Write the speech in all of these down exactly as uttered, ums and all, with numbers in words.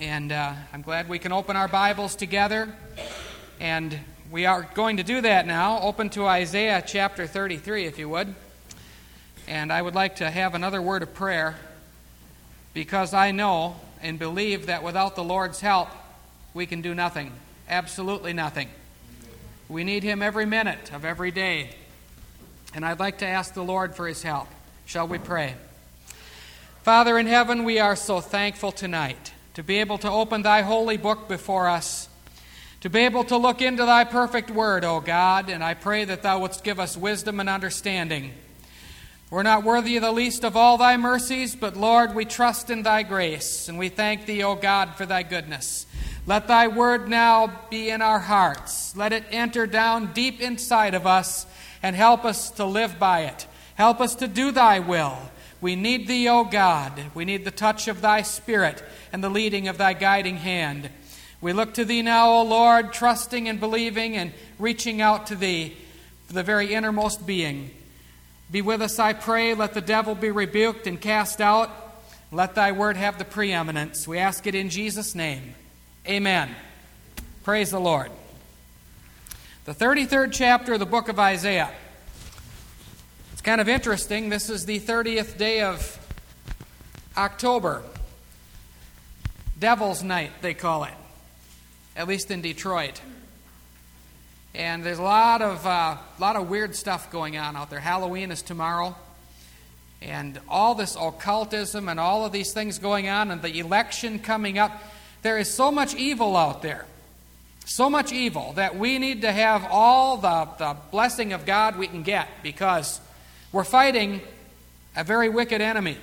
And uh, I'm glad we can open our Bibles together. And we are going to do that now. Open to Isaiah chapter thirty-three, if you would. And I would like to have another word of prayer, because I know and believe that without the Lord's help, we can do nothing. Absolutely nothing. We need Him every minute of every day. And I'd like to ask the Lord for His help. Shall we pray? Father in heaven, we are so thankful tonight to be able to open Thy holy book before us, to be able to look into Thy perfect word, O God, and I pray that Thou wouldst give us wisdom and understanding. We're not worthy of the least of all Thy mercies, but Lord, we trust in Thy grace, and we thank Thee, O God, for Thy goodness. Let Thy word now be in our hearts. Let it enter down deep inside of us and help us to live by it. Help us to do Thy will. We need Thee, O God. We need the touch of Thy Spirit and the leading of Thy guiding hand. We look to Thee now, O Lord, trusting and believing and reaching out to Thee for the very innermost being. Be with us, I pray. Let the devil be rebuked and cast out. Let Thy word have the preeminence. We ask it in Jesus' name. Amen. Praise the Lord. The thirty-third chapter of the book of Isaiah. It's kind of interesting. This is the thirtieth day of October. Devil's Night, they call it, at least in Detroit. And there's a lot of uh, lot of weird stuff going on out there. Halloween is tomorrow, and all this occultism and all of these things going on, and the election coming up. There is so much evil out there, so much evil that we need to have all the, the blessing of God we can get, because we're fighting a very wicked enemy.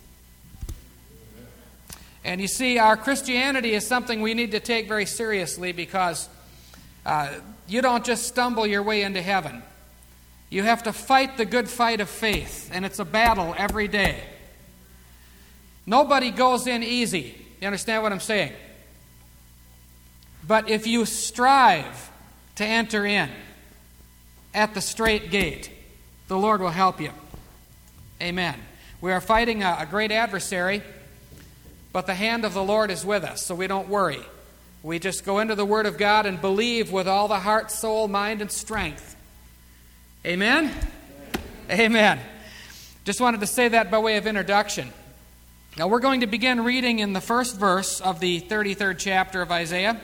And you see, our Christianity is something we need to take very seriously, because uh, you don't just stumble your way into heaven. You have to fight the good fight of faith, and it's a battle every day. Nobody goes in easy. You understand what I'm saying? But if you strive to enter in at the straight gate, the Lord will help you. Amen. We are fighting a, a great adversary, but the hand of the Lord is with us, so we don't worry. We just go into the Word of God and believe with all the heart, soul, mind, and strength. Amen? Amen. Amen. Just wanted to say that by way of introduction. Now we're going to begin reading in the first verse of the thirty-third chapter of Isaiah.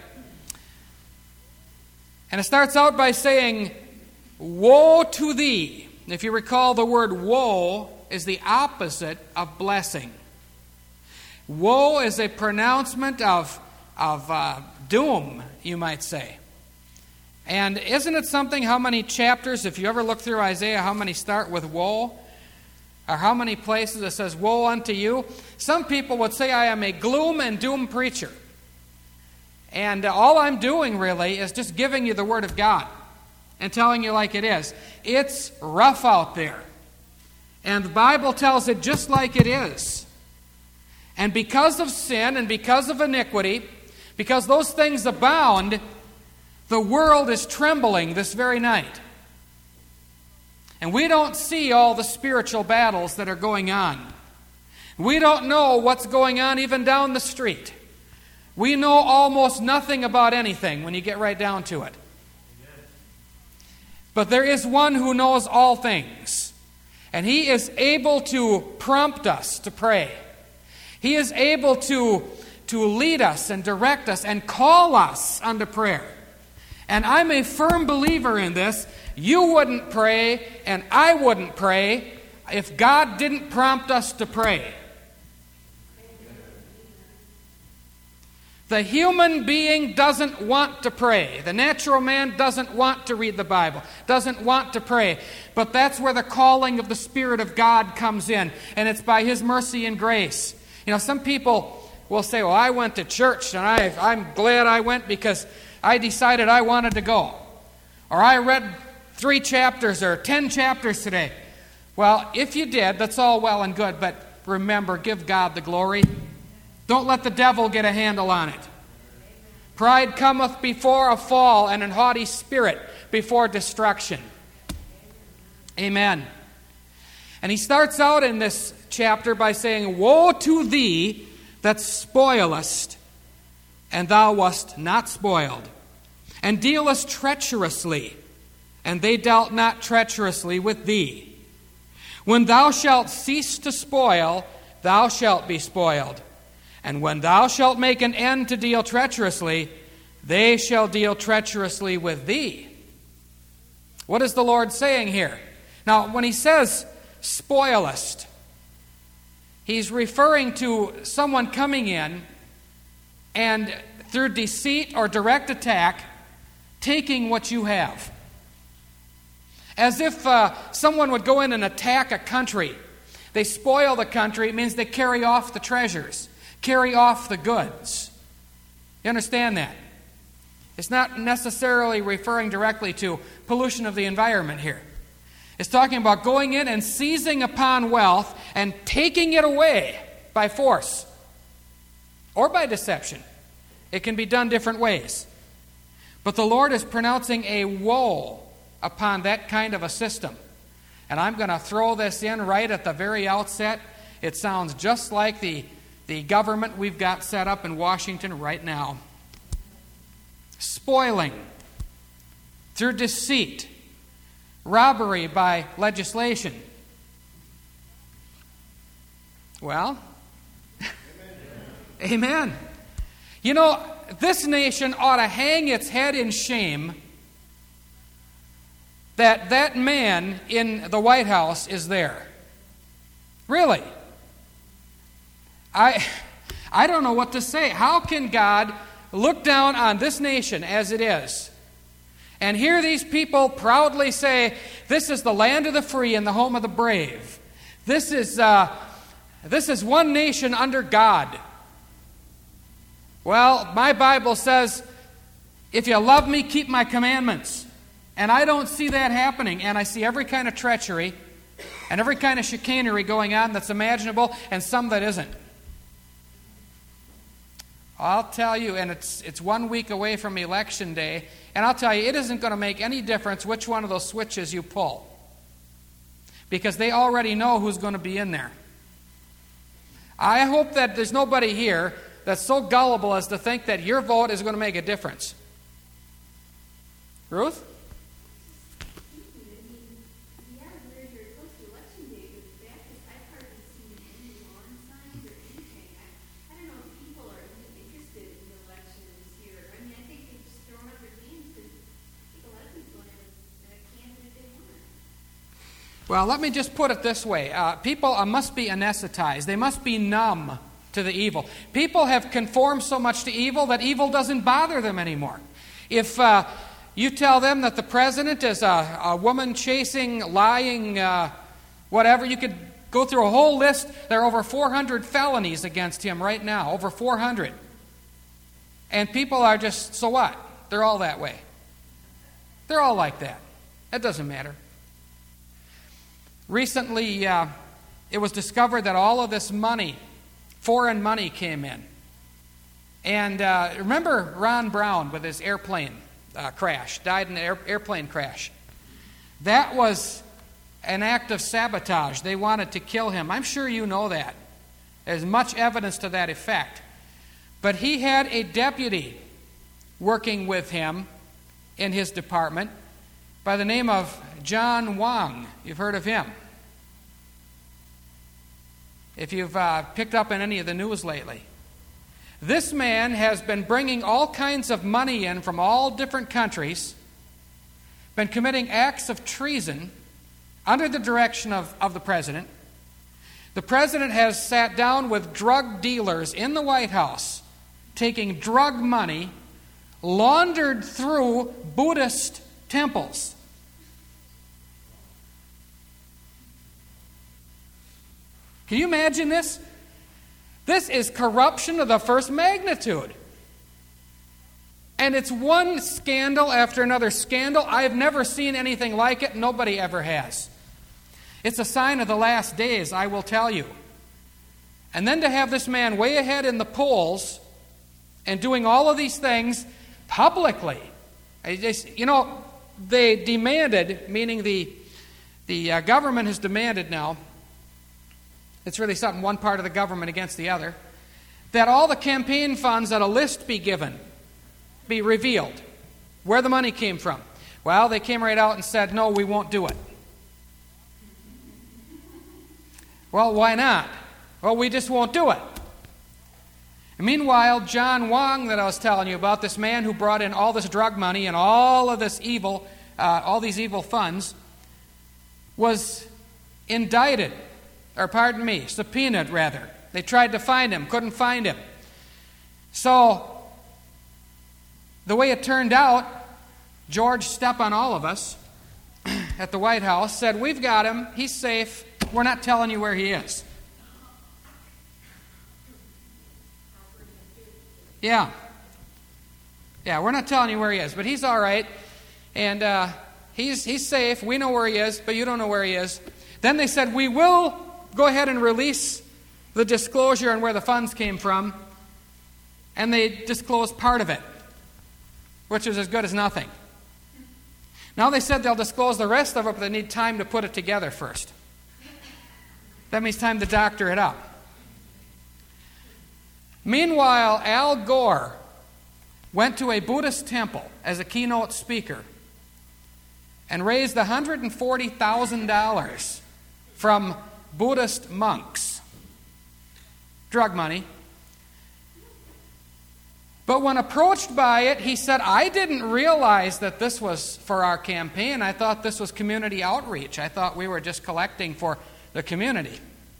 And it starts out by saying, "Woe to thee." If you recall, the word woe is the opposite of blessing. Woe is a pronouncement of, of uh, doom, you might say. And isn't it something how many chapters, if you ever look through Isaiah, how many start with woe? Or how many places it says, "Woe unto you"? Some people would say I am a gloom and doom preacher. And uh, all I'm doing really is just giving you the Word of God and telling you like it is. It's rough out there. And the Bible tells it just like it is. And because of sin and because of iniquity, because those things abound, the world is trembling this very night. And we don't see all the spiritual battles that are going on. We don't know what's going on even down the street. We know almost nothing about anything when you get right down to it. But there is one who knows all things, and He is able to prompt us to pray. He is able to, to lead us and direct us and call us unto prayer. And I'm a firm believer in this. You wouldn't pray, and I wouldn't pray, if God didn't prompt us to pray. The human being doesn't want to pray. The natural man doesn't want to read the Bible, doesn't want to pray. But that's where the calling of the Spirit of God comes in, and it's by His mercy and grace. You know, some people will say, well, I went to church, and I, I'm glad I went because I decided I wanted to go. Or I read three chapters or ten chapters today. Well, if you did, that's all well and good, but remember, give God the glory. Don't let the devil get a handle on it. Pride cometh before a fall, and an haughty spirit before destruction. Amen. And he starts out in this chapter by saying, "Woe to thee that spoilest and thou wast not spoiled, and dealest treacherously, and they dealt not treacherously with thee. When thou shalt cease to spoil, thou shalt be spoiled. And when thou shalt make an end to deal treacherously, they shall deal treacherously with thee. What is the Lord saying here? Now, when he says spoilest, he's referring to someone coming in and through deceit or direct attack, taking what you have. As if uh, someone would go in and attack a country. They spoil the country. It means they carry off the treasures, carry off the goods. You understand that? It's not necessarily referring directly to pollution of the environment here. It's talking about going in and seizing upon wealth and taking it away by force or by deception. It can be done different ways. But the Lord is pronouncing a woe upon that kind of a system. And I'm going to throw this in right at the very outset. It sounds just like the, the government we've got set up in Washington right now. Spoiling through deceit, robbery by legislation. Well, amen. Amen. You know, this nation ought to hang its head in shame that that man in the White House is there. Really. I, I don't know what to say. How can God look down on this nation as it is and hear these people proudly say, this is the land of the free and the home of the brave. This is, uh, this is one nation under God. Well, my Bible says, if you love me, keep my commandments. And I don't see that happening. And I see every kind of treachery and every kind of chicanery going on that's imaginable and some that isn't. I'll tell you, and it's it's one week away from Election Day, and I'll tell you, it isn't going to make any difference which one of those switches you pull. Because they already know who's going to be in there. I hope that there's nobody here that's so gullible as to think that your vote is going to make a difference. Ruth? Well, let me just put it this way. Uh, people uh, must be anesthetized. They must be numb to the evil. People have conformed so much to evil that evil doesn't bother them anymore. If uh, you tell them that the president is a, a woman-chasing, lying, uh, whatever, you could go through a whole list. There are over four hundred felonies against him right now, over four hundred. And people are just, so what? They're all that way. They're all like that. It doesn't matter. Recently, uh, it was discovered that all of this money, foreign money, came in. And uh, remember Ron Brown with his airplane uh, crash, died in an air, airplane crash. That was an act of sabotage. They wanted to kill him. I'm sure you know that. There's much evidence to that effect. But he had a deputy working with him in his department by the name of John Wang. You've heard of him. If you've uh, picked up on any of the news lately. This man has been bringing all kinds of money in from all different countries, been committing acts of treason under the direction of, of the president. The president has sat down with drug dealers in the White House, taking drug money laundered through Buddhist temples. Can you imagine this? This is corruption of the first magnitude. And it's one scandal after another scandal. I have never seen anything like it. Nobody ever has. It's a sign of the last days, I will tell you. And then to have this man way ahead in the polls and doing all of these things publicly. I just, you know, they demanded, meaning the, the uh, government has demanded now, it's really something, one part of the government against the other. that all the campaign funds, that a list be given, be revealed, where the money came from. Well, they came right out and said, no, we won't do it. Well, why not? Well, we just won't do it. And meanwhile, John Wong, that I was telling you about, this man who brought in all this drug money and all of this evil, uh, all these evil funds, was indicted, or pardon me, subpoenaed rather. They tried to find him, couldn't find him. So, the way it turned out, George Stephanopoulos at the White House said, we've got him, he's safe, we're not telling you where he is. Yeah. Yeah, we're not telling you where he is, but he's all right. And uh, he's he's safe. We know where he is, but you don't know where he is. Then they said, we will go ahead and release the disclosure on where the funds came from. And they disclosed part of it, which is as good as nothing. Now they said they'll disclose the rest of it, but they need time to put it together first. That means time to doctor it up. Meanwhile, Al Gore went to a Buddhist temple as a keynote speaker and raised one hundred forty thousand dollars from Buddhist monks. Drug money. But when approached by it, he said, I didn't realize that this was for our campaign. I thought this was community outreach. I thought we were just collecting for the community.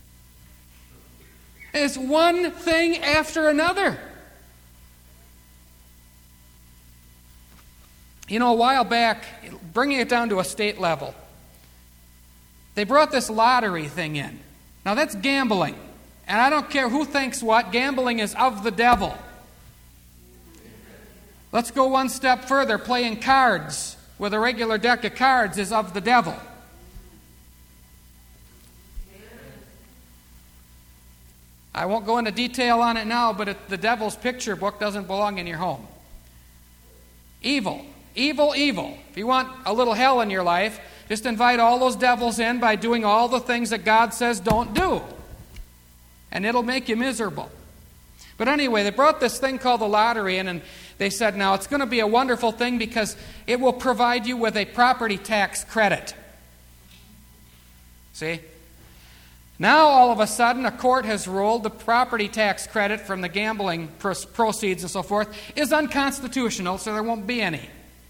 It's one thing after another. You know, a while back, bringing it down to a state level, they brought this lottery thing in. Now that's gambling. And I don't care who thinks what, gambling is of the devil. Let's go one step further. Playing cards with a regular deck of cards is of the devil. I won't go into detail on it now, but it, the devil's picture book doesn't belong in your home. Evil. Evil, evil. If you want a little hell in your life, just invite all those devils in by doing all the things that God says don't do. And it'll make you miserable. But anyway, they brought this thing called the lottery in, and they said, now it's going to be a wonderful thing because it will provide you with a property tax credit. See? Now, all of a sudden, a court has ruled the property tax credit from the gambling proceeds and so forth is unconstitutional, so there won't be any.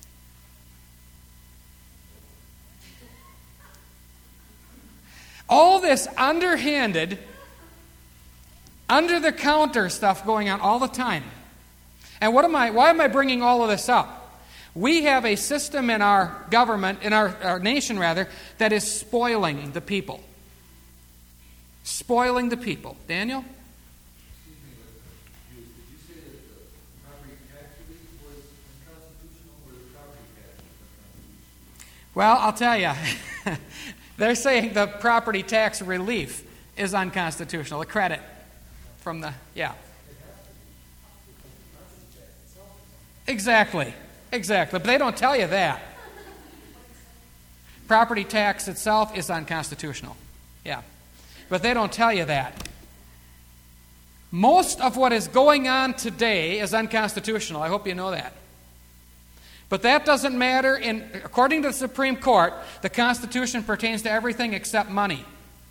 All this underhanded, under-the-counter stuff going on all the time. And what am I? Why am I bringing all of this up? We have a system in our government, in our, our nation rather, that is spoiling the people. Spoiling the people. Daniel? Excuse me, did you say that the property tax relief was unconstitutional or the property tax was unconstitutional? Well, I'll tell you. They're saying the property tax relief is unconstitutional. The credit from the, yeah. Exactly. Exactly. But they don't tell you that. Property tax itself is unconstitutional. Yeah. But they don't tell you that. Most of what is going on today is unconstitutional. I hope you know that. But that doesn't matter. In, according to the Supreme Court, the Constitution pertains to everything except money.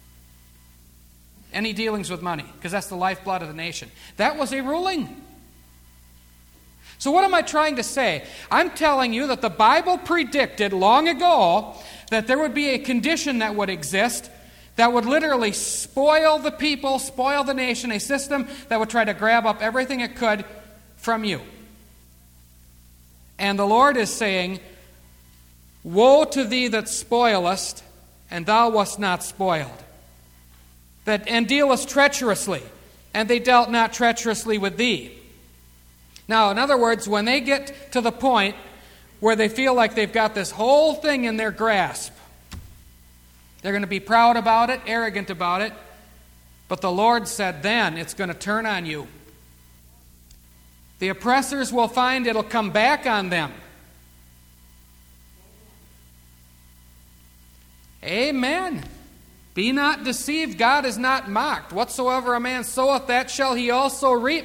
Any dealings with money, because that's the lifeblood of the nation. That was a ruling. So what am I trying to say? I'm telling you that the Bible predicted long ago that there would be a condition that would exist that would literally spoil the people, spoil the nation, a system that would try to grab up everything it could from you. And the Lord is saying, woe to thee that spoilest, and thou wast not spoiled. That and dealest treacherously, and they dealt not treacherously with thee. Now, in other words, when they get to the point where they feel like they've got this whole thing in their grasp, they're going to be proud about it, arrogant about it, but the Lord said then it's going to turn on you. The oppressors will find it'll come back on them. Amen. Be not deceived, God is not mocked. Whatsoever a man soweth, that shall he also reap.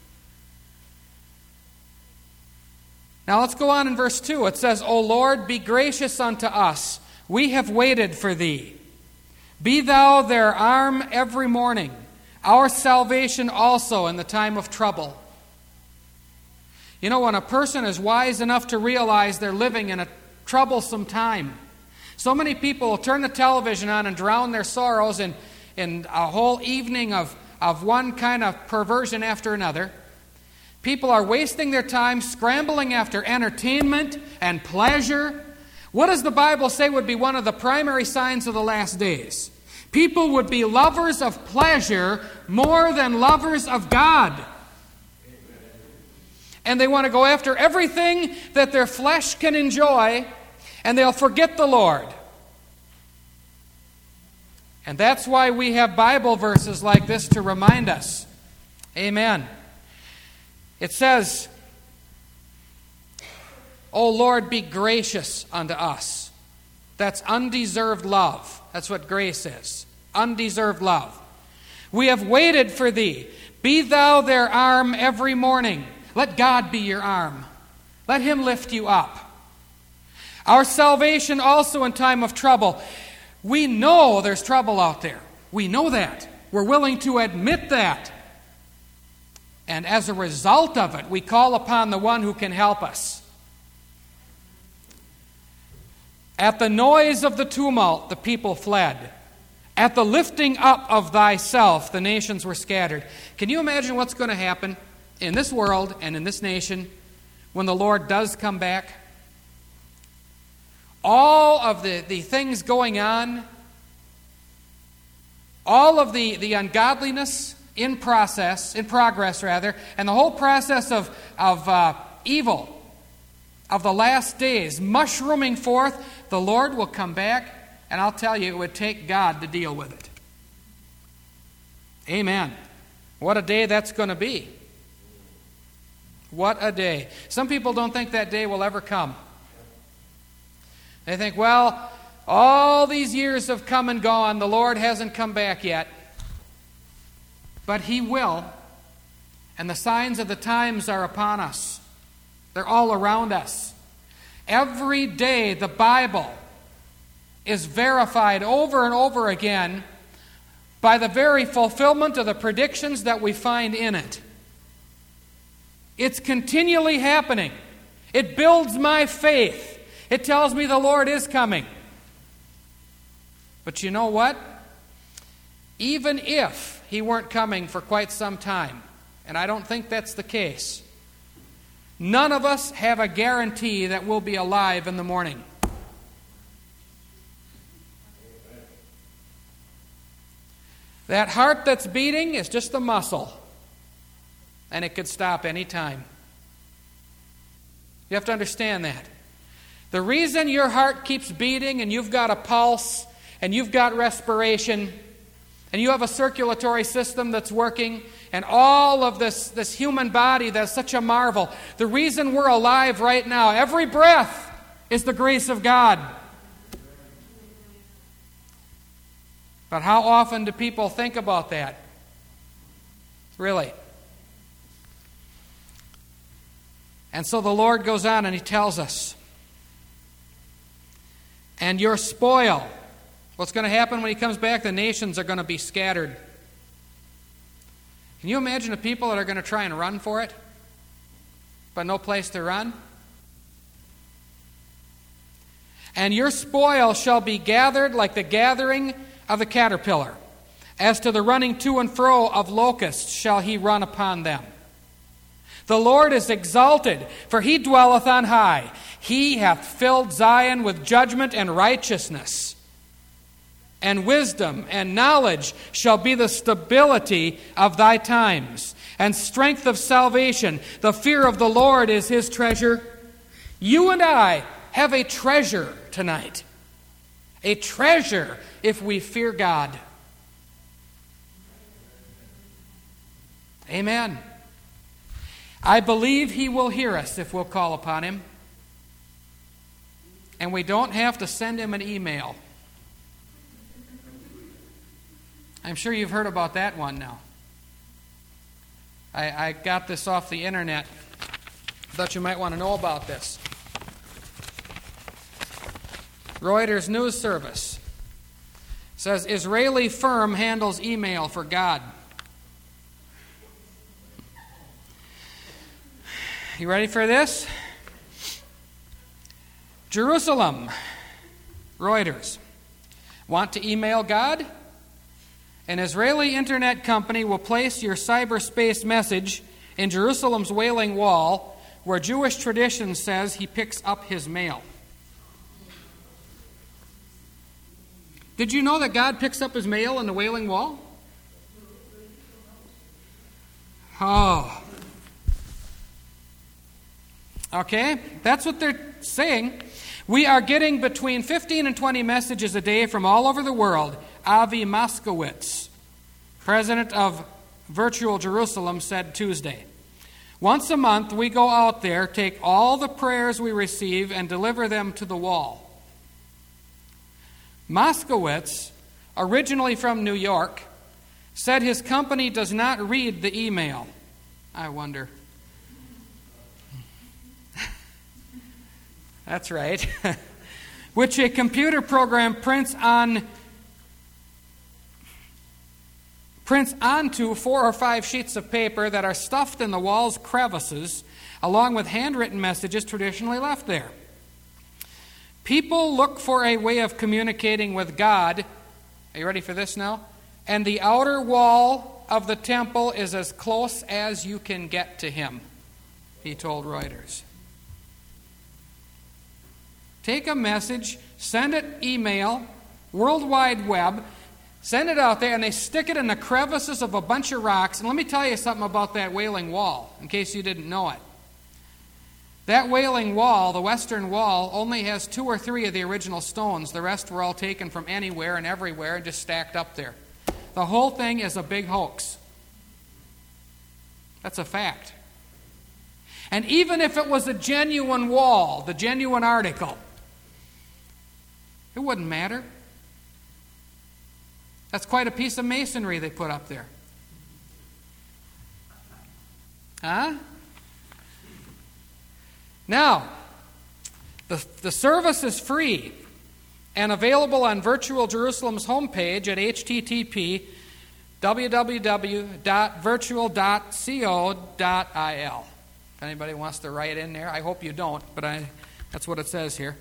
Now let's go on in verse two. It says, O Lord, be gracious unto us. We have waited for thee. Be thou their arm every morning, our salvation also in the time of trouble. You know, when a person is wise enough to realize they're living in a troublesome time, so many people will turn the television on and drown their sorrows in, in a whole evening of, of one kind of perversion after another. People are wasting their time scrambling after entertainment and pleasure. What does the Bible say would be one of the primary signs of the last days? People would be lovers of pleasure more than lovers of God. And they want to go after everything that their flesh can enjoy, and they'll forget the Lord. And that's why we have Bible verses like this to remind us. Amen. It says, O Lord, be gracious unto us. That's undeserved love. That's what grace is. Undeserved love. We have waited for thee. Be thou their arm every morning. Let God be your arm. Let Him lift you up. Our salvation also in time of trouble. We know there's trouble out there. We know that. We're willing to admit that. And as a result of it, we call upon the one who can help us. At the noise of the tumult, the people fled. At the lifting up of thyself, the nations were scattered. Can you imagine what's going to happen in this world and in this nation when the Lord does come back? All of the, the things going on, all of the, the ungodliness in process, in progress rather, and the whole process of, of uh, evil of the last days mushrooming forth, the Lord will come back, and I'll tell you, it would take God to deal with it. Amen. What a day that's going to be. What a day. Some people don't think that day will ever come. They think, well, all these years have come and gone. The Lord hasn't come back yet. But He will. And the signs of the times are upon us. They're all around us. Every day the Bible is verified over and over again by the very fulfillment of the predictions that we find in it. It's continually happening. It builds my faith. It tells me the Lord is coming. But you know what? Even if He weren't coming for quite some time, and I don't think that's the case, none of us have a guarantee that we'll be alive in the morning. That heart that's beating is just a muscle, and it could stop any time. You have to understand that. The reason your heart keeps beating and you've got a pulse and you've got respiration and you have a circulatory system that's working and all of this, this human body that's such a marvel, the reason we're alive right now, every breath, is the grace of God. But how often do people think about that? Really? And so the Lord goes on and He tells us, and your spoil, what's going to happen when He comes back? The nations are going to be scattered. Can you imagine the people that are going to try and run for it, but no place to run? And your spoil shall be gathered like the gathering of the caterpillar. As to the running to and fro of locusts shall he run upon them. The Lord is exalted, for He dwelleth on high. He hath filled Zion with judgment and righteousness. And wisdom and knowledge shall be the stability of thy times, and strength of salvation. The fear of the Lord is His treasure. You and I have a treasure tonight. A treasure if we fear God. Amen. I believe He will hear us if we'll call upon Him. And we don't have to send Him an email. I'm sure you've heard about that one now. I, I got this off the internet. Thought you might want to know about this. Reuters News Service says Israeli firm handles email for God. You ready for this? Jerusalem, Reuters. Want to email God? An Israeli internet company will place your cyberspace message in Jerusalem's Wailing Wall, where Jewish tradition says he picks up his mail. Did you know that God picks up his mail in the Wailing Wall? Oh. Okay, that's what they're saying. We are getting between fifteen and twenty messages a day from all over the world. Avi Moskowitz, president of Virtual Jerusalem, said Tuesday. Once a month, we go out there, take all the prayers we receive, and deliver them to the wall. Moskowitz, originally from New York, said his company does not read the email. I wonder. That's right. Which a computer program prints on prints onto four or five sheets of paper that are stuffed in the wall's crevices, along with handwritten messages traditionally left there. People look for a way of communicating with God. Are you ready for this now? And the outer wall of the temple is as close as you can get to him, he told Reuters. Take a message, send it email, World Wide Web, send it out there, and they stick it in the crevices of a bunch of rocks. And let me tell you something about that Wailing Wall, in case you didn't know it. That Wailing Wall, the Western Wall, only has two or three of the original stones. The rest were all taken from anywhere and everywhere and just stacked up there. The whole thing is a big hoax. That's a fact. And even if it was a genuine wall, the genuine article, it wouldn't matter. That's quite a piece of masonry they put up there. Huh? Now, the, the service is free and available on Virtual Jerusalem's homepage at h t t p w w w dot virtual dot co dot i l. If anybody wants to write in there, I hope you don't, but I, that's what it says here.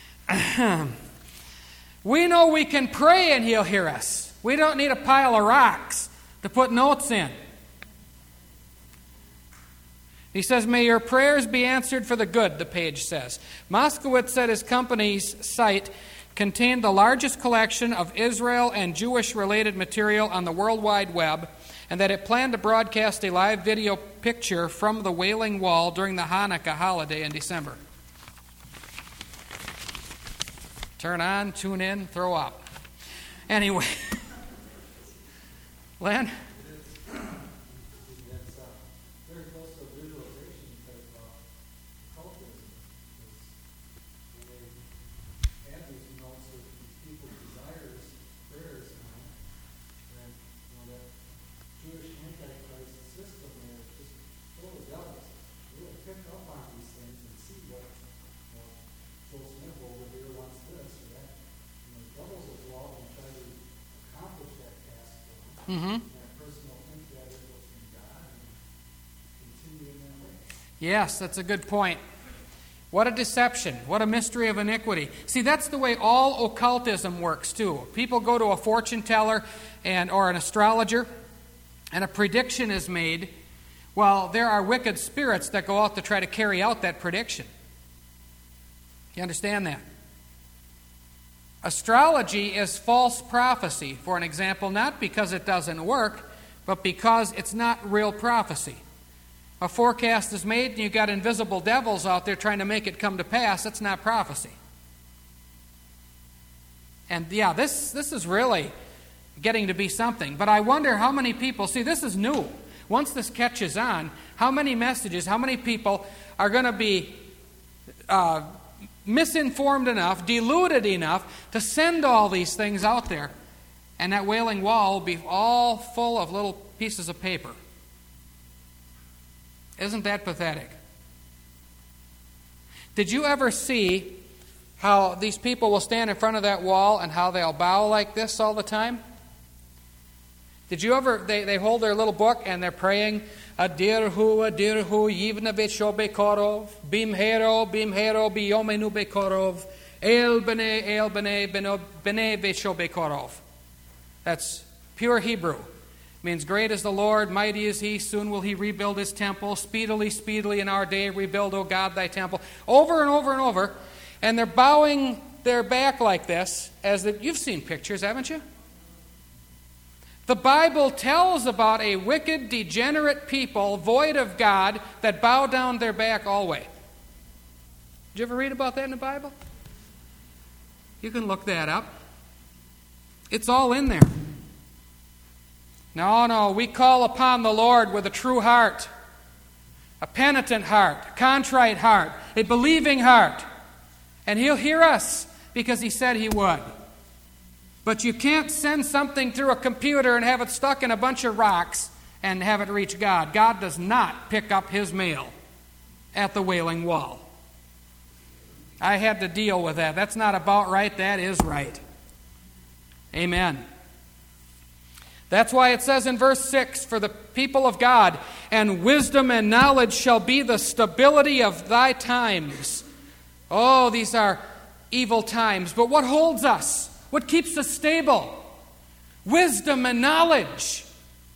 We know we can pray and he'll hear us. We don't need a pile of rocks to put notes in. He says, may your prayers be answered for the good, the page says. Moskowitz said his company's site contained the largest collection of Israel and Jewish-related material on the World Wide Web, and that it planned to broadcast a live video picture from the Wailing Wall during the Hanukkah holiday in December. Turn on, tune in, throw up. Anyway. Len? Mm-hmm. Yes, that's a good point. What a deception. What a mystery of iniquity. See, that's the way all occultism works, too. People go to a fortune teller and or an astrologer, and a prediction is made. Well, there are wicked spirits that go out to try to carry out that prediction. You understand that? Astrology is false prophecy, for an example, not because it doesn't work, but because it's not real prophecy. A forecast is made and you've got invisible devils out there trying to make it come to pass. That's not prophecy. And yeah, this, this is really getting to be something. But I wonder how many people, see, this is new. Once this catches on, how many messages, how many people are going to be uh, misinformed enough, deluded enough to send all these things out there and that Wailing Wall will be all full of little pieces of paper. Isn't that pathetic? Did you ever see how these people will stand in front of that wall and how they'll bow like this all the time? Did you ever, they, they hold their little book and they're praying, Adirhu, Adirhu, Yivna Beshobe Korov, Bim Hero, Bim Hero, Biyomenu Bekorov, El Bene, El Bene, Bene Beshobe Korov. That's pure Hebrew. It means great is the Lord, mighty is He, soon will He rebuild His temple, speedily, speedily in our day rebuild, O God, Thy temple. Over and over and over. And they're bowing their back like this, as the, you've seen pictures, haven't you? The Bible tells about a wicked, degenerate people, void of God, that bow down their back always. Did you ever read about that in the Bible? You can look that up. It's all in there. No, no, we call upon the Lord with a true heart, a penitent heart, a contrite heart, a believing heart. And He'll hear us because He said He would. But you can't send something through a computer and have it stuck in a bunch of rocks and have it reach God. God does not pick up His mail at the Wailing Wall. I had to deal with that. That's not about right. That is right. Amen. That's why it says in verse six, for the people of God, and wisdom and knowledge shall be the stability of thy times. Oh, these are evil times. But what holds us? What keeps us stable? Wisdom and knowledge.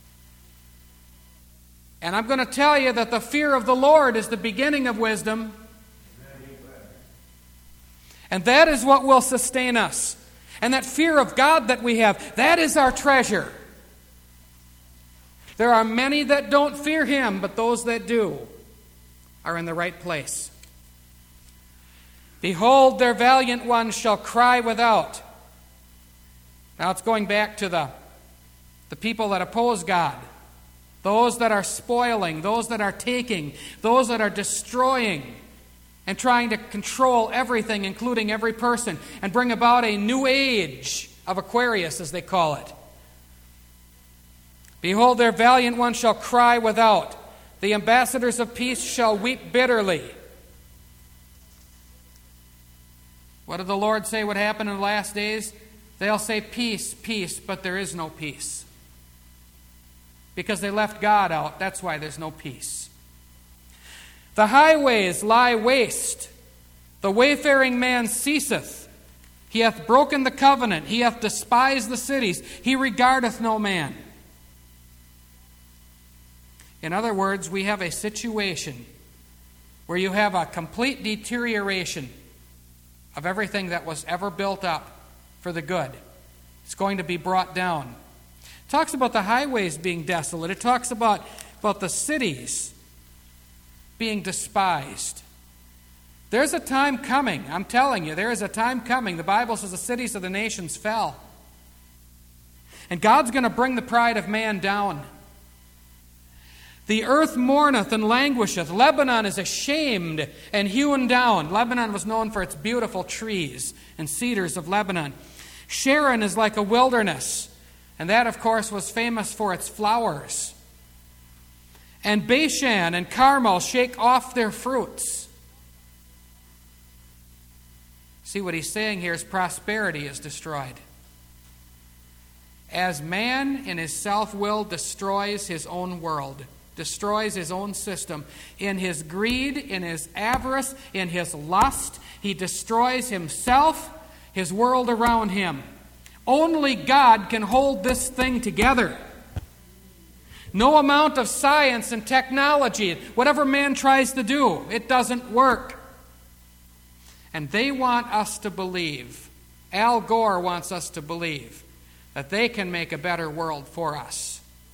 And I'm going to tell you that the fear of the Lord is the beginning of wisdom. And that is what will sustain us. And that fear of God that we have, that is our treasure. There are many that don't fear Him, but those that do are in the right place. Behold, their valiant ones shall cry without. Now it's going back to the, the people that oppose God. Those that are spoiling, those that are taking, those that are destroying and trying to control everything, including every person, and bring about a new age of Aquarius, as they call it. Behold, their valiant ones shall cry without. The ambassadors of peace shall weep bitterly. What did the Lord say would happen in the last days? They'll say peace, peace, but there is no peace. Because they left God out. That's why there's no peace. The highways lie waste. The wayfaring man ceaseth. He hath broken the covenant. He hath despised the cities. He regardeth no man. In other words, we have a situation where you have a complete deterioration of everything that was ever built up for the good. It's going to be brought down. It talks about the highways being desolate. It talks about, about the cities being despised. There's a time coming. I'm telling you, there is a time coming. The Bible says the cities of the nations fell. And God's going to bring the pride of man down. The earth mourneth and languisheth. Lebanon is ashamed and hewn down. Lebanon was known for its beautiful trees and cedars of Lebanon. Sharon is like a wilderness. And that, of course, was famous for its flowers. And Bashan and Carmel shake off their fruits. See, what he's saying here is prosperity is destroyed. As man in his self-will destroys his own world, destroys his own system, in his greed, in his avarice, in his lust, he destroys himself, his world around him. Only God can hold this thing together. No amount of science and technology, whatever man tries to do, it doesn't work. And they want us to believe, Al Gore wants us to believe, that they can make a better world for us.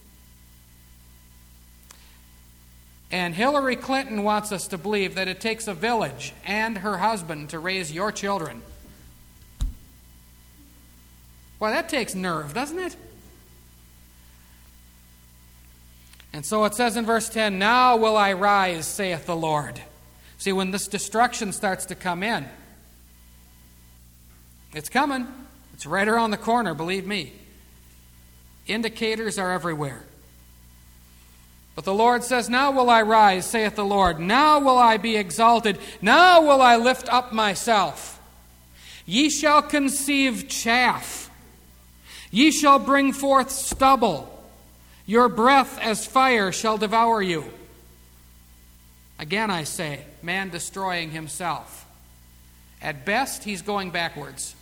And Hillary Clinton wants us to believe that it takes a village and her husband to raise your children. Well, that takes nerve, doesn't it? And so it says in verse ten, now will I rise, saith the Lord. See, when this destruction starts to come in, it's coming. It's right around the corner, believe me. Indicators are everywhere. But the Lord says, now will I rise, saith the Lord. Now will I be exalted. Now will I lift up myself. Ye shall conceive chaff. Ye shall bring forth stubble. Your breath as fire shall devour you. Again I say, man destroying himself. At best, he's going backwards.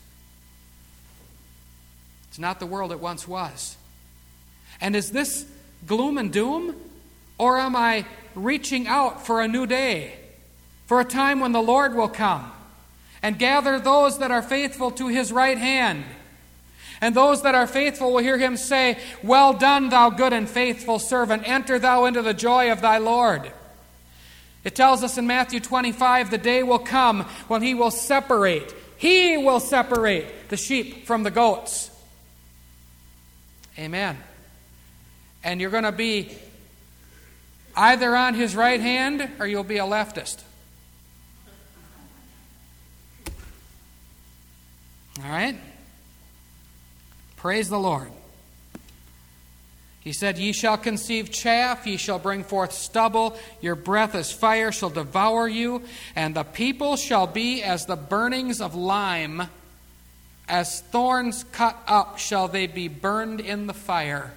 It's not the world it once was. And is this gloom and doom? Or am I reaching out for a new day, for a time when the Lord will come and gather those that are faithful to his right hand? And those that are faithful will hear him say, well done, thou good and faithful servant. Enter thou into the joy of thy Lord. It tells us in Matthew twenty-five, the day will come when he will separate. He will separate the sheep from the goats. Amen. And you're going to be either on his right hand or you'll be a leftist. All right? Praise the Lord. He said, ye shall conceive chaff, ye shall bring forth stubble, your breath as fire shall devour you, and the people shall be as the burnings of lime, as thorns cut up shall they be burned in the fire.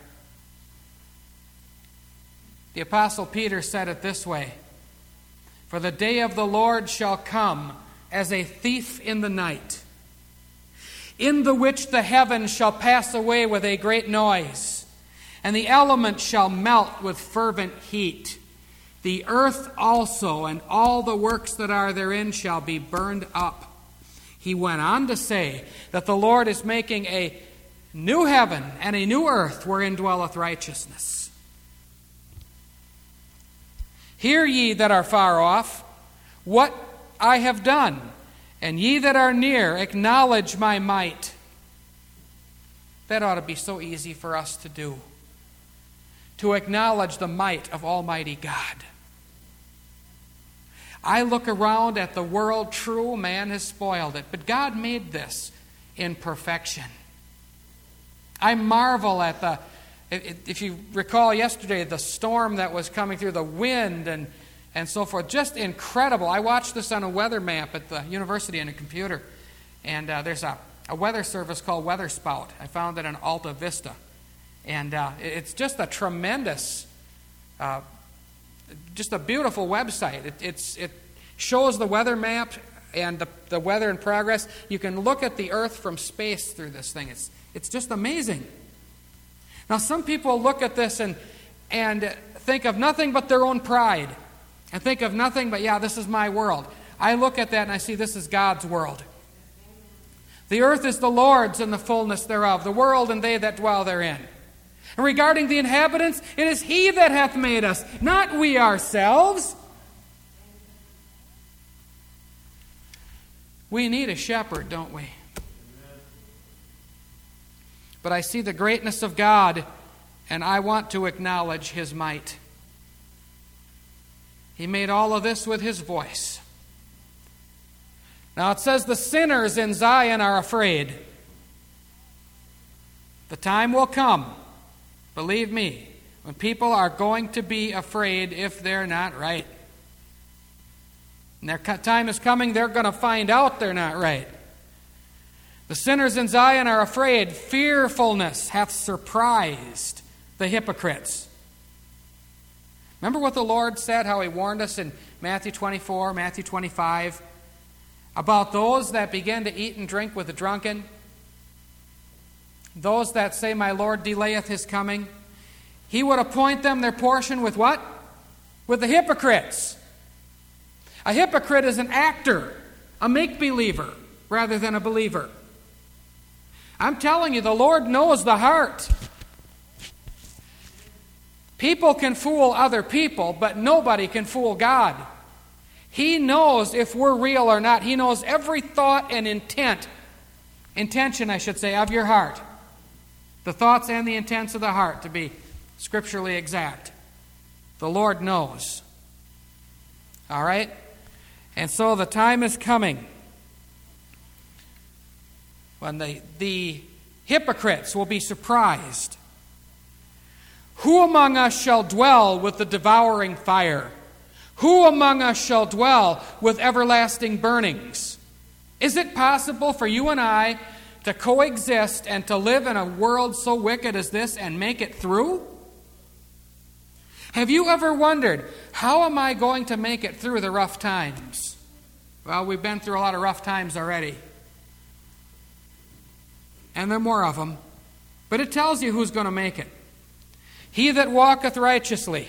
The Apostle Peter said it this way, for the day of the Lord shall come as a thief in the night, in the which the heavens shall pass away with a great noise, and the elements shall melt with fervent heat. The earth also and all the works that are therein shall be burned up. He went on to say that the Lord is making a new heaven and a new earth wherein dwelleth righteousness. Hear ye that are far off what I have done, and ye that are near, acknowledge my might. That ought to be so easy for us to do. To acknowledge the might of Almighty God. I look around at the world, true, man has spoiled it, but God made this in perfection. I marvel at the, if you recall yesterday, the storm that was coming through, the wind and And so forth. Just incredible. I watched this on a weather map at the university on a computer. And uh, there's a, a weather service called Weather Spout. I found it in Alta Vista. And uh, it's just a tremendous, uh, just a beautiful website. It, it's, it shows the weather map and the, the weather in progress. You can look at the earth from space through this thing. It's, it's just amazing. Now, some people look at this and, and think of nothing but their own pride. And think of nothing but, yeah, this is my world. I look at that and I see this is God's world. The earth is the Lord's and the fullness thereof, the world and they that dwell therein. And regarding the inhabitants, it is he that hath made us, not we ourselves. We need a shepherd, don't we? But I see the greatness of God, and I want to acknowledge his might. He made all of this with his voice. Now it says the sinners in Zion are afraid. The time will come, believe me, when people are going to be afraid if they're not right. And their time is coming, they're going to find out they're not right. The sinners in Zion are afraid. Fearfulness hath surprised the hypocrites. Remember what the Lord said, how he warned us in Matthew twenty-four, Matthew twenty-five, about those that begin to eat and drink with the drunken, those that say, my Lord delayeth his coming. He would appoint them their portion with what? With the hypocrites. A hypocrite is an actor, a make-believer, rather than a believer. I'm telling you, the Lord knows the heart. People can fool other people, but nobody can fool God. He knows if we're real or not. He knows every thought and intent, intention, I should say, of your heart. The thoughts and the intents of the heart, to be scripturally exact. The Lord knows. All right? And so the time is coming when the, the hypocrites will be surprised. Who among us shall dwell with the devouring fire? Who among us shall dwell with everlasting burnings? Is it possible for you and I to coexist and to live in a world so wicked as this and make it through? Have you ever wondered, how am I going to make it through the rough times? Well, we've been through a lot of rough times already. And there are more of them. But it tells you who's going to make it. He that walketh righteously.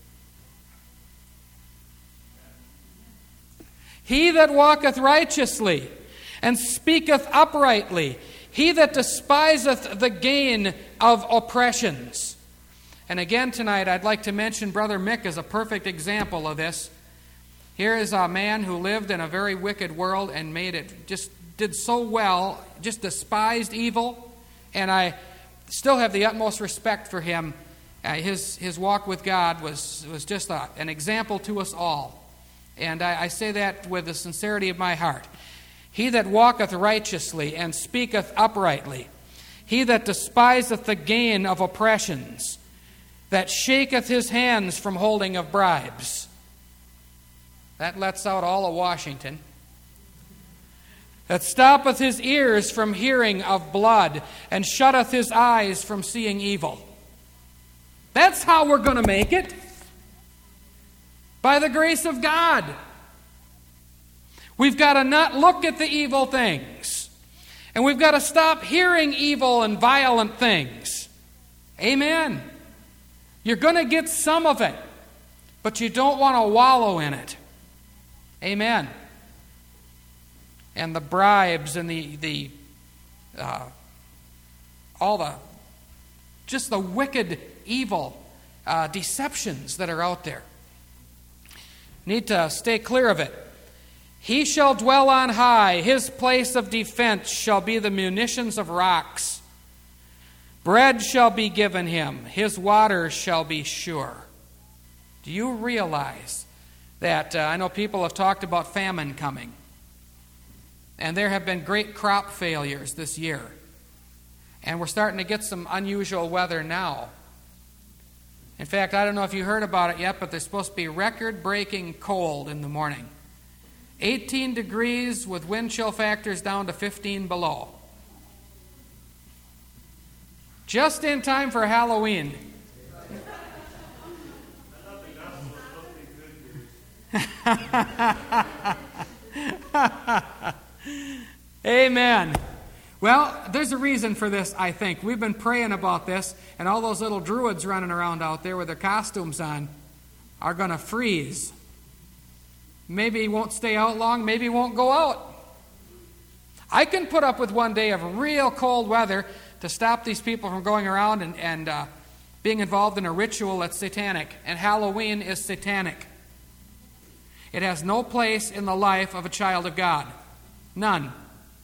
He that walketh righteously and speaketh uprightly. He that despiseth the gain of oppressions. And again tonight, I'd like to mention Brother Mick as a perfect example of this. Here is a man who lived in a very wicked world and made it, just did so well, just despised evil. And I still have the utmost respect for him. Uh, his his walk with God was, was just a, an example to us all. And I, I say that with the sincerity of my heart. He that walketh righteously and speaketh uprightly. He that despiseth the gain of oppressions. That shaketh his hands from holding of bribes. That lets out all of Washington. That stoppeth his ears from hearing of blood, and shutteth his eyes from seeing evil. That's how we're going to make it. By the grace of God. We've got to not look at the evil things. And we've got to stop hearing evil and violent things. Amen. You're going to get some of it, but you don't want to wallow in it. Amen. And the bribes and the the uh, all the just the wicked, evil uh, deceptions that are out there. Need to stay clear of it. He shall dwell on high. His place of defense shall be the munitions of rocks. Bread shall be given him. His water shall be sure. Do you realize that uh, I know people have talked about famine coming. And there have been great crop failures this year. And we're starting to get some unusual weather now. In fact, I don't know if you heard about it yet, but there's supposed to be record-breaking cold in the morning. eighteen degrees with wind chill factors down to fifteen below. Just in time for Halloween. Amen. Well, there's a reason for this, I think. We've been praying about this, and all those little druids running around out there with their costumes on are going to freeze. Maybe he won't stay out long, maybe he won't go out. I can put up with one day of real cold weather to stop these people from going around and, and uh, being involved in a ritual that's satanic. And Halloween is satanic. It has no place in the life of a child of God. None.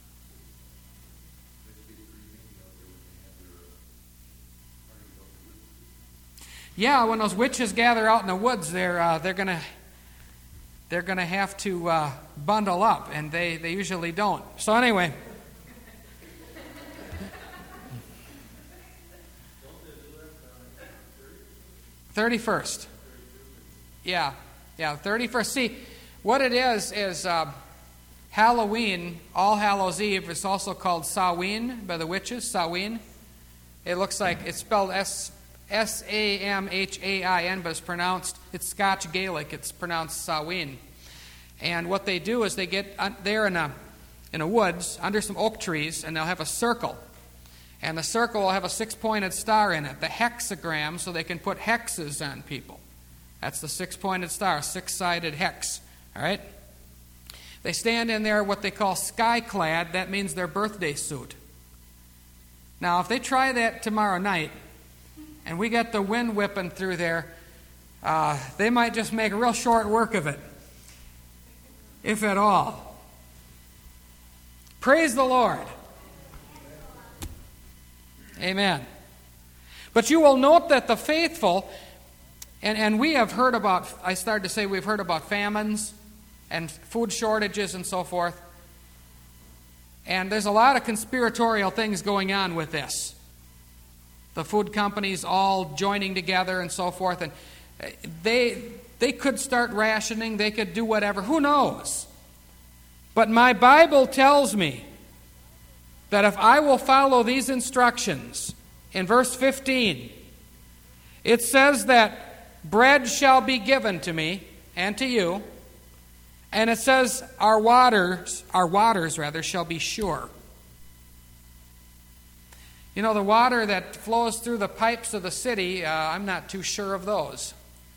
Yeah, when those witches gather out in the woods, they're uh, they're gonna they're gonna have to uh, bundle up, and they, they usually don't. So anyway. thirty-first. Yeah, yeah, thirty-first. See, what it is is uh, Halloween, All Hallows Eve, is also called Samhain by the witches. Samhain. It looks like it's spelled S S A M H A I N, but it's pronounced, it's Scotch Gaelic. It's pronounced Samhain. And what they do is they get there in a in a woods under some oak trees, and they'll have a circle. And the circle will have a six-pointed star in it, the hexagram, so they can put hexes on people. That's the six-pointed star, a six-sided hex. All right? They stand in there what they call sky-clad. That means their birthday suit. Now, if they try that tomorrow night, and we get the wind whipping through there, uh, they might just make real short work of it, if at all. Praise the Lord. Amen. But you will note that the faithful, and, and we have heard about, I started to say we've heard about famines and food shortages and so forth. And there's a lot of conspiratorial things going on with this. the food companies all joining together and so forth, and they they could start rationing, they could do whatever, who knows? But my Bible tells me that if I will follow these instructions, in verse fifteen, it says that bread shall be given to me and to you, and it says our waters, our waters rather, shall be sure. You know, the water that flows through the pipes of the city, uh, I'm not too sure of those.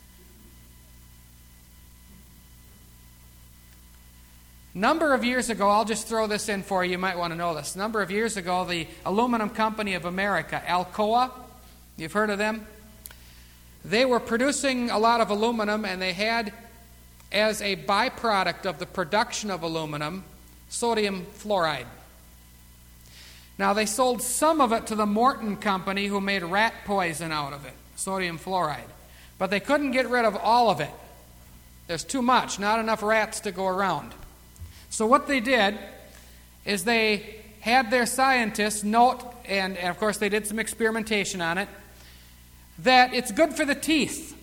Number of years ago, I'll just throw this in for you, you might want to know this. A number of years ago, the Aluminum Company of America, Alcoa, you've heard of them? They were producing a lot of aluminum, and they had, as a byproduct of the production of aluminum, sodium fluoride. Now, they sold some of it to the Morton Company, who made rat poison out of it, sodium fluoride. But they couldn't get rid of all of it. There's too much, not enough rats to go around. So what they did is they had their scientists note, and, and of course they did some experimentation on it, that it's good for the teeth.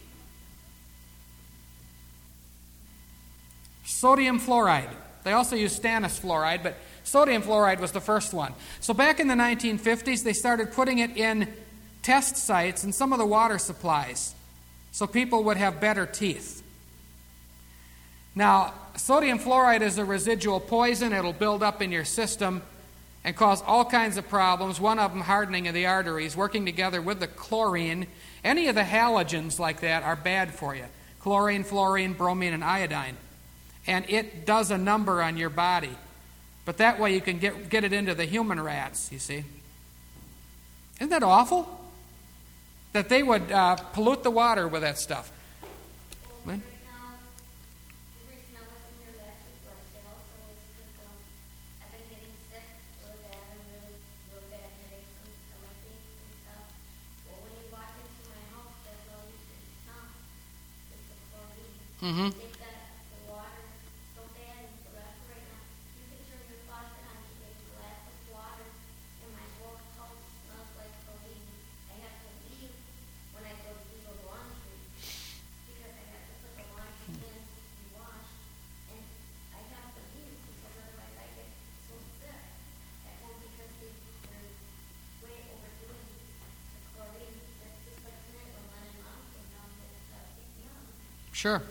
Sodium fluoride. They also used stannous fluoride, but sodium fluoride was the first one. So back in the nineteen fifties, they started putting it in test sites in some of the water supplies so people would have better teeth. Now, sodium fluoride is a residual poison. It'll build up in your system and cause all kinds of problems, one of them hardening of the arteries, working together with the chlorine. Any of the halogens like that are bad for you. Chlorine, fluorine, bromine, and iodine. And it does a number on your body. But that way you can get, get it into the human rats, you see. Isn't that awful? That they would uh, pollute the water with that stuff. Lynn? Mm-hmm. Sure.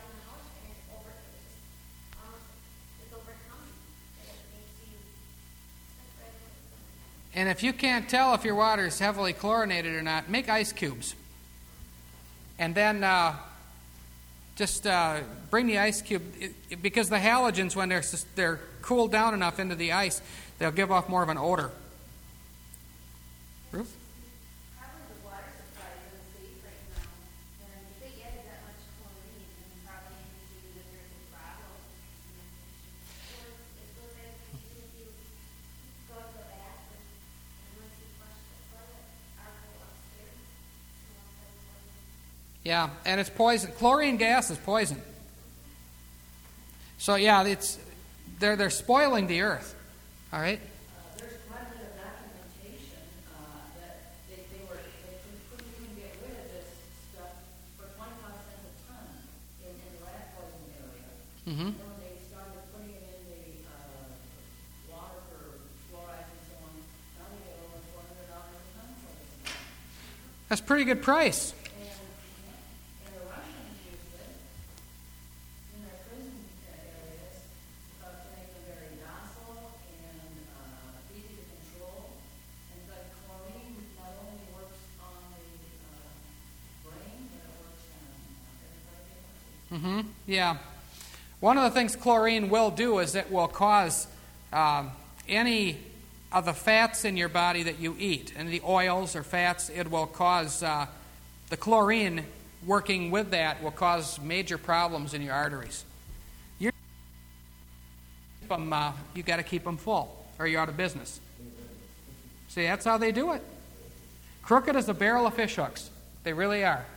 And if you can't tell if your water is heavily chlorinated or not, make ice cubes. And then uh, just uh, bring the ice cube, it, because the halogens, when they're, they're cooled down enough into the ice, they'll give off more of an odor. Ruth? Probably the water supply is unsafe right now. And if they added that much chlorine, then probably indicating that there's a problem. Or it goes as if you go to the bathroom, and once you flush the toilet, I'll go upstairs. Yeah, and it's poison. Chlorine gas is poison. So yeah, it's they're they're spoiling the earth. All right. Uh, there's quite a bit of documentation uh, that they, they were they couldn't even get rid of this stuff for twenty-five cents a ton in, in the rat poison area. Mm-hmm. And then when they started putting it in the uh, water for fluoride and so on, now they get over four hundred dollars a ton for this. That's a pretty good price. Mm-hmm. Yeah. One of the things chlorine will do is it will cause um, any of the fats in your body that you eat, and the oils or fats, it will cause uh, the chlorine working with that will cause major problems in your arteries. You're, um, uh, you got to keep them full, or you're out of business. See, that's how they do it. Crooked as a barrel of fish hooks. They really are.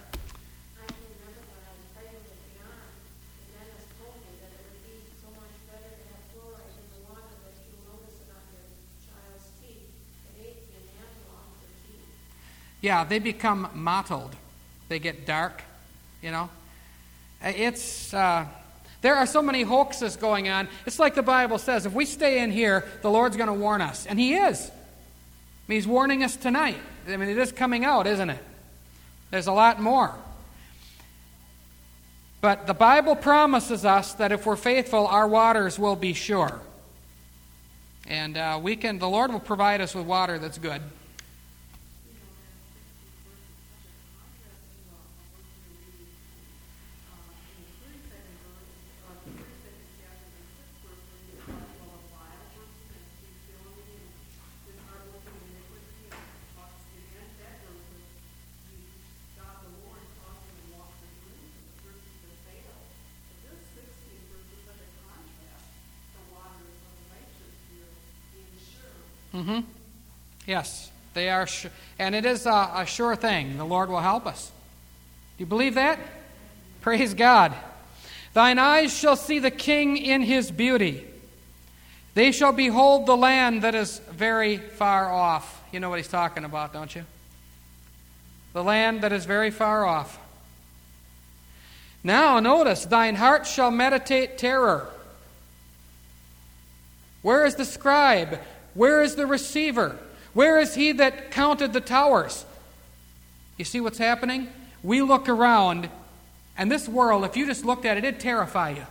Yeah, they become mottled. They get dark, you know. It's, uh, there are so many hoaxes going on. It's like the Bible says, if we stay in here, the Lord's going to warn us. And He is. I mean, He's warning us tonight. I mean, it is coming out, isn't it? There's a lot more. But the Bible promises us that if we're faithful, our waters will be sure. And uh, we can, the Lord will provide us with water that's good. Mm-hmm. Yes, they are, sh- and it is a, a sure thing. The Lord will help us. Do you believe that? Praise God. Thine eyes shall see the King in His beauty. They shall behold the land that is very far off. You know what He's talking about, don't you? The land that is very far off. Now, notice, thine heart shall meditate terror. Where is the scribe? Where is the receiver? Where is he that counted the towers? You see what's happening? We look around, and this world, if you just looked at it, it'd terrify you.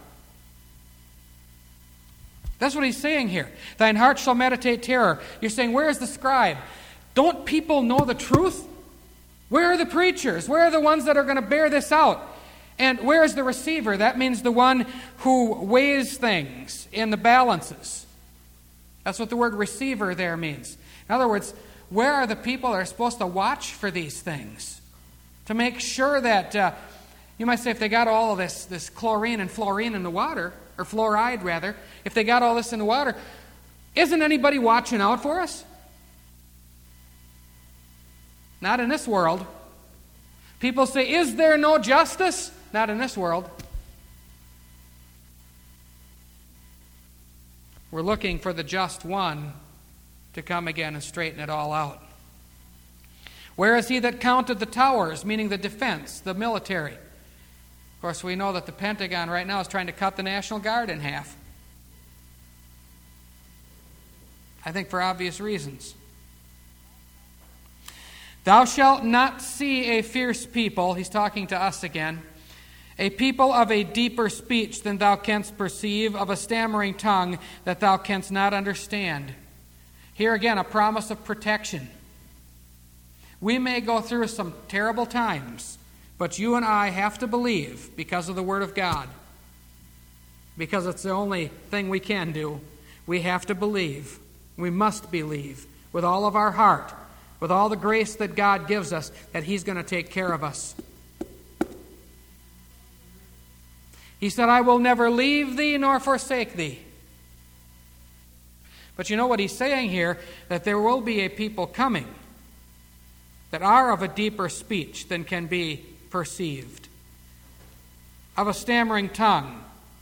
That's what he's saying here. Thine heart shall meditate terror. You're saying, where is the scribe? Don't people know the truth? Where are the preachers? Where are the ones that are going to bear this out? And where is the receiver? That means the one who weighs things in the balances. That's what the word receiver there means. In other words, where are the people that are supposed to watch for these things? To make sure that, uh, you might say if they got all of this, this chlorine and fluorine in the water, or fluoride rather, if they got all this in the water, isn't anybody watching out for us? Not in this world. People say, is there no justice? Not in this world. We're looking for the just one to come again and straighten it all out. Where is he that counted the towers, meaning the defense, the military? Of course, we know that the Pentagon right now is trying to cut the National Guard in half. I think for obvious reasons. Thou shalt not see a fierce people, he's talking to us again, a people of a deeper speech than thou canst perceive, of a stammering tongue that thou canst not understand. Here again, a promise of protection. We may go through some terrible times, but you and I have to believe because of the Word of God. Because it's the only thing we can do. We have to believe. We must believe with all of our heart, with all the grace that God gives us, that He's going to take care of us. He said, I will never leave thee nor forsake thee. But you know what he's saying here? That there will be a people coming that are of a deeper speech than can be perceived, of a stammering tongue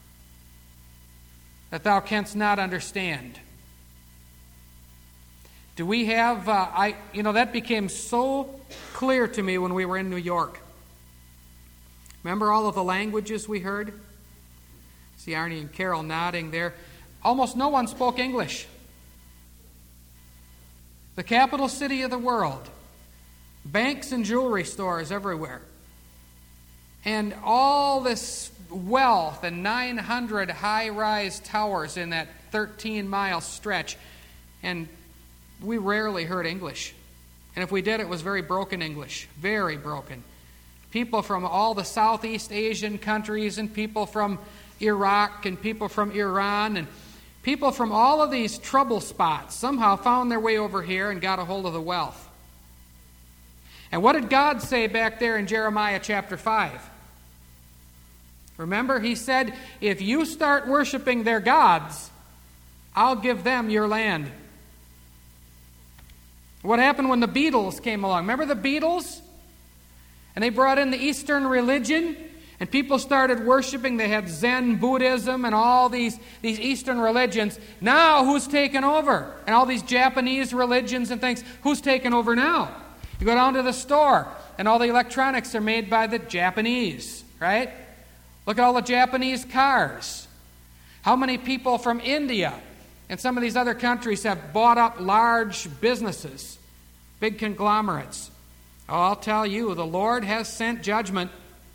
that thou canst not understand. Do we have, uh, I, you know, that became so clear to me when we were in New York. Remember all of the languages we heard? See Arnie and Carol nodding there. Almost no one spoke English. The capital city of the world. Banks and jewelry stores everywhere. And all this wealth and nine hundred high-rise towers in that thirteen-mile stretch. And we rarely heard English. And if we did, it was very broken English. Very broken. People from all the Southeast Asian countries and people from Iraq and people from Iran and people from all of these trouble spots somehow found their way over here and got a hold of the wealth. And what did God say back there in Jeremiah chapter five? Remember, He said, if you start worshiping their gods, I'll give them your land. What happened when the Beatles came along? Remember the Beatles? And they brought in the Eastern religion, and people started worshiping. They had Zen Buddhism and all these, these Eastern religions. Now, who's taken over? And all these Japanese religions and things. Who's taken over now? You go down to the store, and all the electronics are made by the Japanese, right? Look at all the Japanese cars. How many people from India and some of these other countries have bought up large businesses, big conglomerates? Oh, I'll tell you, the Lord has sent judgment.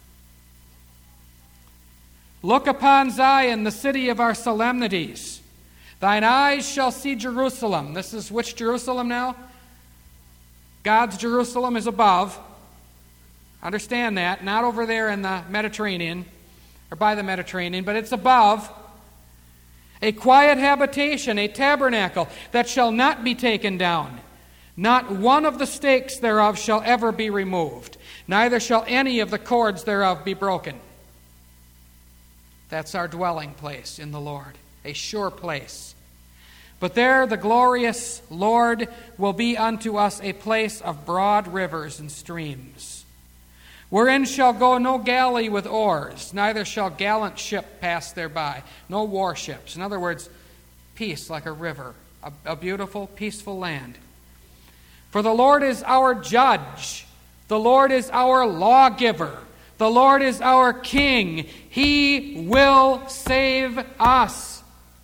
Look upon Zion, the city of our solemnities. Thine eyes shall see Jerusalem. This is which Jerusalem now? God's Jerusalem is above. Understand that. Not over there in the Mediterranean, or by the Mediterranean, but it's above. A quiet habitation, a tabernacle that shall not be taken down. Not one of the stakes thereof shall ever be removed, neither shall any of the cords thereof be broken. That's our dwelling place in the Lord, a sure place. But there the glorious Lord will be unto us a place of broad rivers and streams, wherein shall go no galley with oars, neither shall gallant ship pass thereby, no warships. In other words, peace like a river, a, a beautiful, peaceful land. For the Lord is our judge, the Lord is our lawgiver, the Lord is our king. He will save us.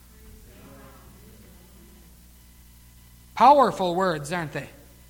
Powerful words, aren't they?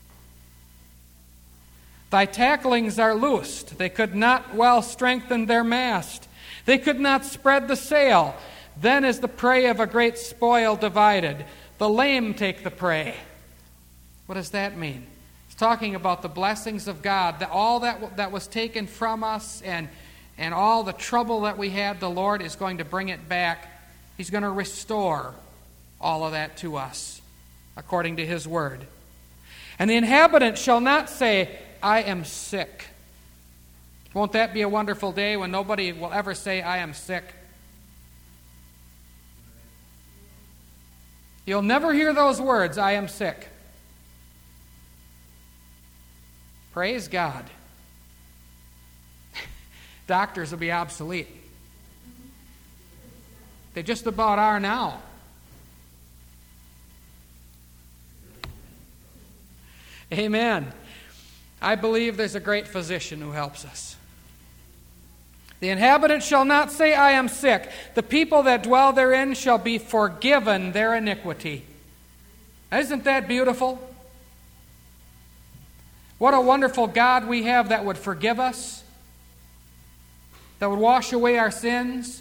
Thy tacklings are loosed. They could not well strengthen their mast. They could not spread the sail. Then is the prey of a great spoil divided. The lame take the prey. What does that mean? It's talking about the blessings of God. That all that, that was taken from us and, and all the trouble that we had, the Lord is going to bring it back. He's going to restore all of that to us, according to His word. And the inhabitant shall not say, I am sick. Won't that be a wonderful day when nobody will ever say, I am sick? You'll never hear those words, I am sick. Praise God. Doctors will be obsolete. They just about are now. Amen. I believe there's a great physician who helps us. The inhabitant shall not say, I am sick. The people that dwell therein shall be forgiven their iniquity. Isn't that beautiful? What a wonderful God we have that would forgive us, that would wash away our sins,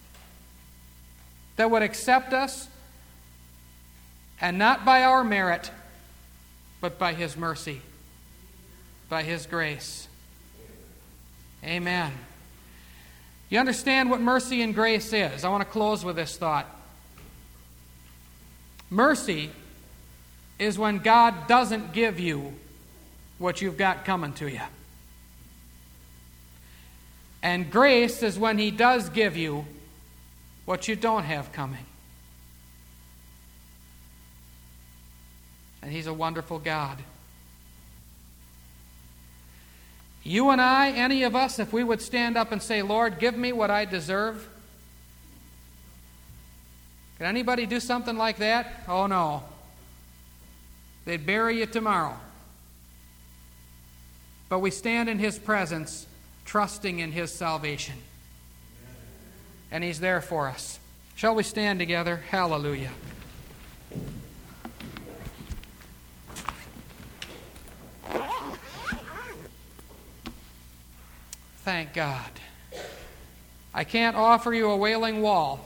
that would accept us, and not by our merit, but by His mercy, by His grace. Amen. You understand what mercy and grace is? I want to close with this thought. Mercy is when God doesn't give you what you've got coming to you. And grace is when He does give you what you don't have coming. And He's a wonderful God. You and I, any of us, if we would stand up and say, Lord, give me what I deserve. Could anybody do something like that? Oh, no. They'd bury you tomorrow. But we stand in His presence, trusting in His salvation. And He's there for us. Shall we stand together? Hallelujah. Thank God. I can't offer you a wailing wall.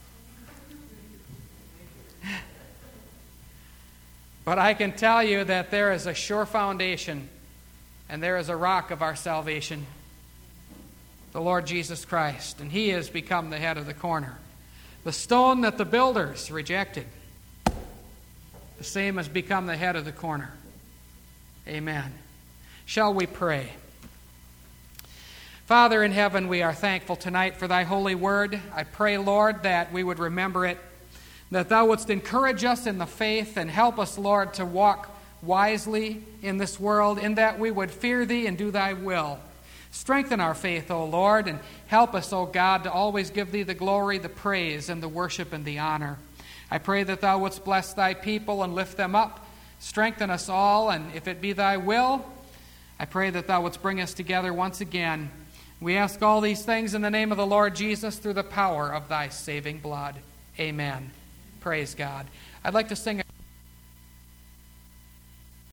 But I can tell you that there is a sure foundation and there is a rock of our salvation, the Lord Jesus Christ, and He has become the head of the corner. The stone that the builders rejected, the same has become the head of the corner. Amen. Shall we pray? Father in heaven, we are thankful tonight for Thy holy word. I pray, Lord, that we would remember it, that Thou wouldst encourage us in the faith and help us, Lord, to walk wisely in this world, in that we would fear Thee and do Thy will. Strengthen our faith, O Lord, and help us, O God, to always give Thee the glory, the praise, and the worship and the honor. I pray that Thou wouldst bless Thy people and lift them up. Strengthen us all, and if it be Thy will, I pray that thou wouldst bring us together once again. We ask all these things in the name of the Lord Jesus through the power of thy saving blood. Amen. Praise God. I'd like to sing a